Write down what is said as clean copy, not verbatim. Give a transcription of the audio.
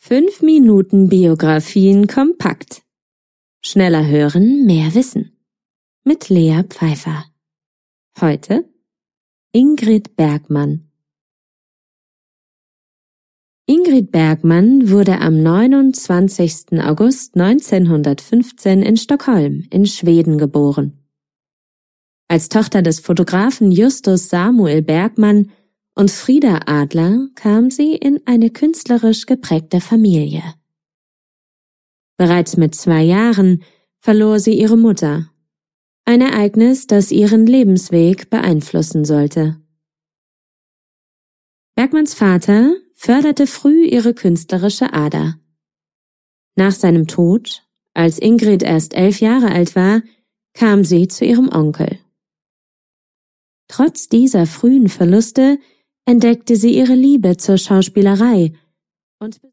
5 Minuten Biografien kompakt. Schneller hören, mehr wissen. Mit Lea Pfeiffer. Heute Ingrid Bergman. Ingrid Bergman wurde am 29. August 1915 in Stockholm in Schweden geboren. Als Tochter des Fotografen Justus Samuel Bergman und Frida Adler kam sie in eine künstlerisch geprägte Familie. Bereits mit 2 Jahren verlor sie ihre Mutter, ein Ereignis, das ihren Lebensweg beeinflussen sollte. Bergmans Vater förderte früh ihre künstlerische Ader. Nach seinem Tod, als Ingrid erst 11 Jahre alt war, kam sie zu ihrem Onkel. Trotz dieser frühen Verluste entdeckte sie ihre Liebe zur Schauspielerei und